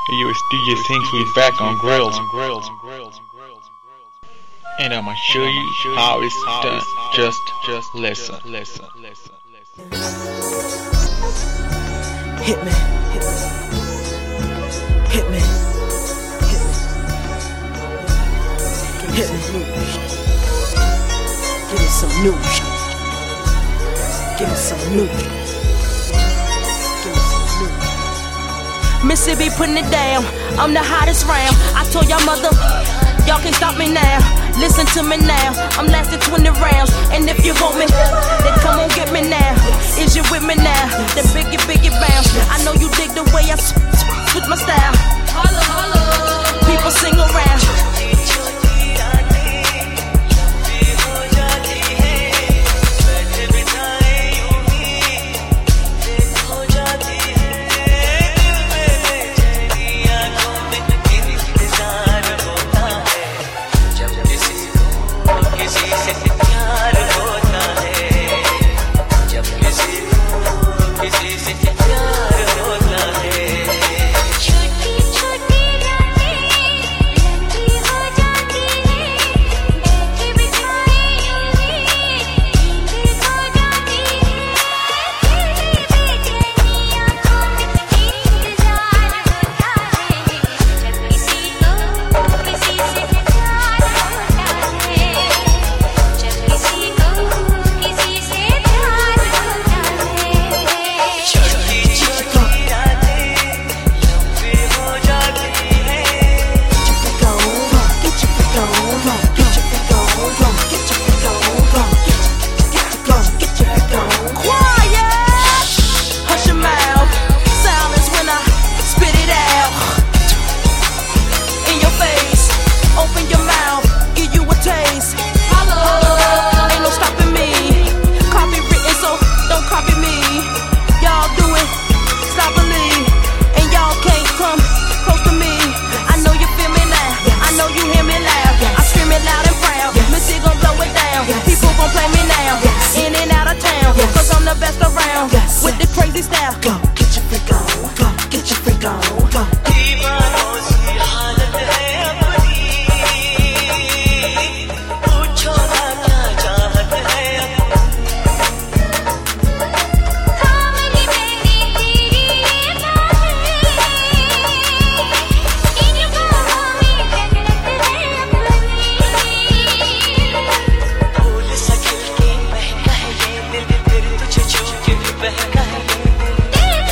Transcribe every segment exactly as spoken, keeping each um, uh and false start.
Yo, it's D J Thinks we back on grills. And I'ma show you how it's done. Just, just listen. Listen. Listen. Hit me, hit me, hit me, hit me, hit me. Give me some news. Give me some news. Missy be putting it down, I'm the hottest round. I told y'all mother, y'all can't stop me now. Listen to me now, I'm lasting twenty rounds. And if you want me, then come on get me now. Is you with me now? Then biggie, biggie bounce. I know you dig the way I switch my style. Holla, holla. People sing around. Back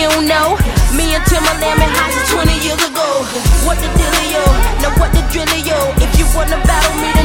you don't know. Me and Timberland been hot since twenty years ago. What the dealio? Now what the drillio? If you wanna battle me,